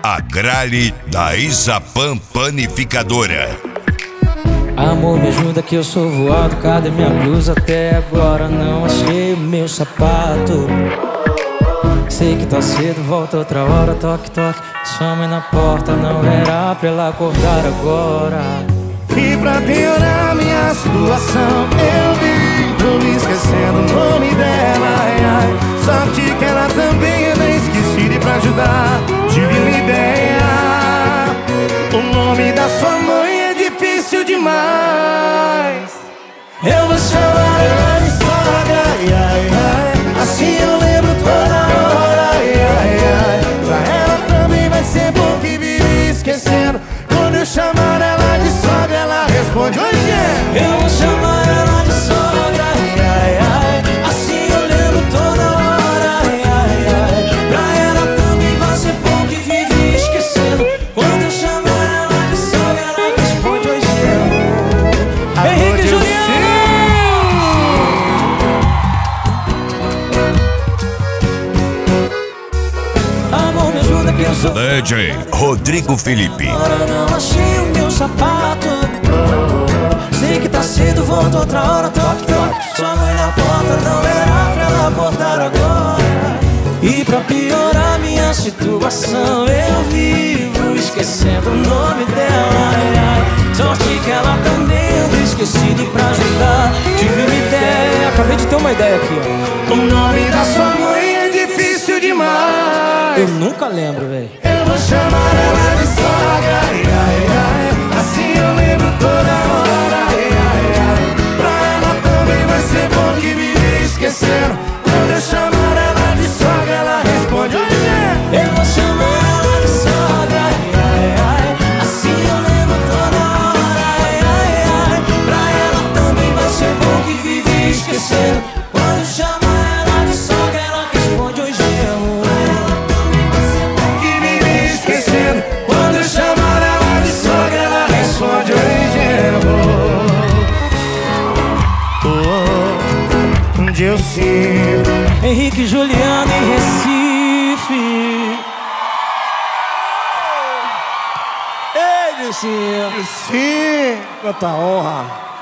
A gralha da Izapam Panificadora. Amor, me ajuda que eu sou voado. Cadê minha blusa? Até agora não achei o meu sapato. Sei que tá cedo, volta outra hora. Toque, toque, sua mãe na porta. Não era pra ela acordar agora. E pra piorar minha situação, eu vivo me esquecendo o nome dela, ai, ai. Sorte que ela também é bem esquecida. E pra ajudar, tive uma ideia. O nome da sua mãe é difícil demais. Eu vou chamar ela de sogra, ai, ai, ai. Assim eu lembro toda hora, ai, ai, ai. Pra ela também vai ser bom que vive esquecendo. Quando eu chamar ela de sogra, ela responde: oi, é. Eu vou chamar ela de sogra, ai, ai, ai. Assim eu lembro toda hora, ai, ai, ai. Pra ela também vai ser bom que vive esquecendo. Quando eu chamar ela de sogra, ela responde: oi, é. Henrique Juliano! Amor, me ajuda que eu sou DJ Rodrigo Felipe. agora não achei o meu sapato. Sei que tá cedo, volta outra hora. Toque, toque, sua mãe na porta. Não era pra ela acordar agora. E pra piorar minha situação, eu vivo esquecendo o nome dela, ai, ai. Sorte que ela também anda esquecida. E pra ajudar, tive uma ideia. Acabei de ter uma ideia aqui, ó. O nome da sua mãe é difícil demais. Eu nunca lembro, velho. Eu vou chamar ela de sogra, ai, ai, ai. Assim eu lembro toda hora, ai, ai, ai. Pra ela também vai ser bom que vive esquecendo. Quando eu chamar ela de sogra, ela responde: oi, é. Eu vou chamar ela de sogra, ai, ai, ai. Assim eu lembro toda hora, ai, ai, ai. Pra ela também vai ser bom que vive esquecendo. Quando eu chamar ela de sogra, ela responde: oi, gemo. Que vive esquecendo. Quando eu chamar ela de sogra, ela responde: oi, gemo. Onde eu sigo. Henrique Juliano em Recife. Ei, Dilcinho. Sim, quanta honra.